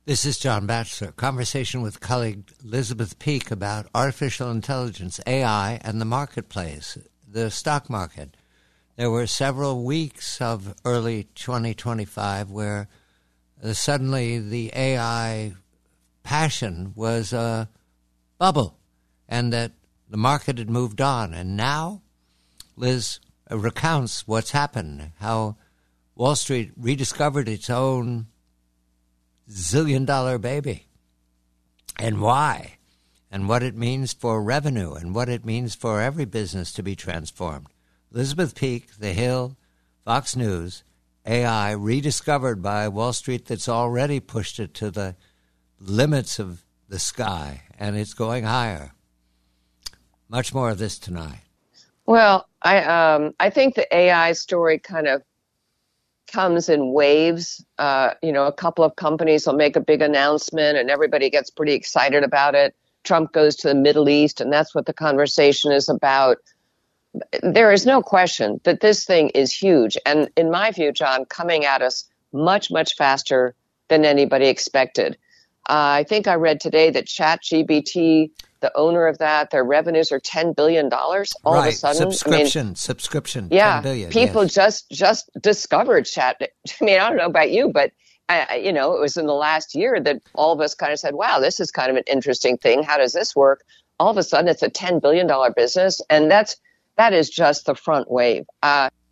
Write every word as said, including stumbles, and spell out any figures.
This is John Batchelor. Conversation with colleague Elizabeth Peak about artificial intelligence, A I, and the marketplace, the stock market. There were several weeks of early twenty twenty-five where uh, suddenly the A I passion was a bubble and that the market had moved on. And now Liz recounts what's happened, how Wall Street rediscovered its own zillion-dollar baby, and why, and what it means for revenue, and what it means for every business to be transformed. Elizabeth Peak, The Hill, Fox News, A I rediscovered by Wall Street that's already pushed it to the limits of the sky, and it's going higher. Much more of this tonight. Well, I um, I think the A I story kind of comes in waves. Uh, you know, a couple of companies will make a big announcement and everybody gets pretty excited about it. Trump goes to the Middle East and that's what the conversation is about. There is no question that this thing is huge. And in my view, John, coming at us much, much faster than anybody expected. Uh, I think I read today that ChatGPT, the owner of that, their revenues are ten billion dollars all right. of a sudden. Subscription, I mean, subscription, yeah, ten billion. People yes. just just discovered Chat. I mean, I don't know about you, but, I, you know, it was in the last year that all of us kind of said, wow, this is kind of an interesting thing. How does this work? All of a sudden, it's a ten billion dollars business, and that's that is just the front wave. Uh,